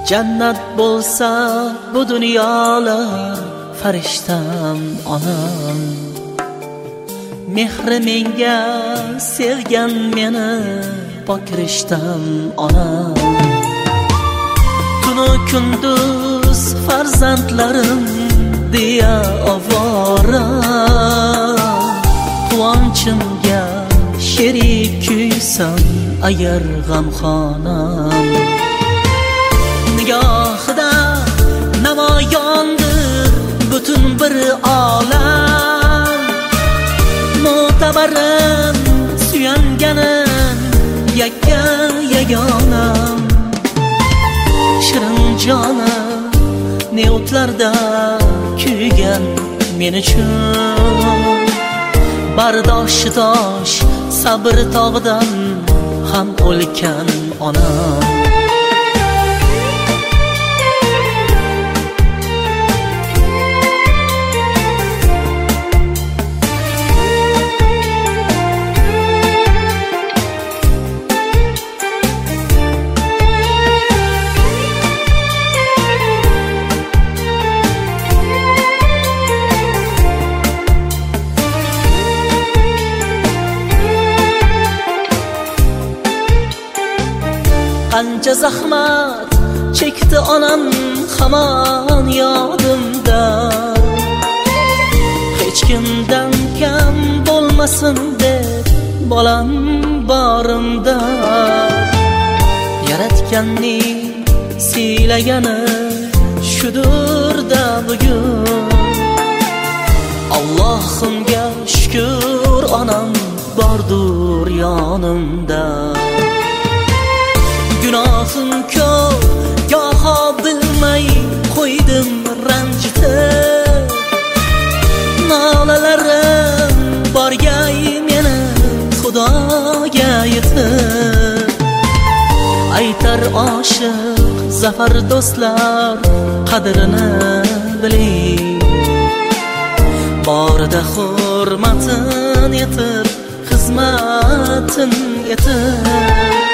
Jannat bo'lsa bu dunyolar, farishtam onam. Mehri menga sevgan meni, pokirishtam onam. Tunu kunduz farzandlarim deya ovora, quvonchimga sherik kuysam agar g'amxonam. Nigohida namoyondir butun bir olam, mo'tabarim suyanganim yakka yagonam. Shirin jonim ne'otlarda kuygan men uchun, bardoshi tosh sabr tog'idan ham o'lkan onam. Qancha zahmat chekdi onam hamon yodimda, hech kimdan kam bo'lmasin deb bolam borimda. Yaratganning siylagani shudur-da bugun, Allohimga shukr onam bordur yonimda. Gunohim ko'p, goho bilmay qo'ydim ranjitib, nolalarim borgay meni Xudoga yetib. Aytar oshiq zafar do'stlar qadrini biling, borida hurmatin yetib, xizmatin yetib.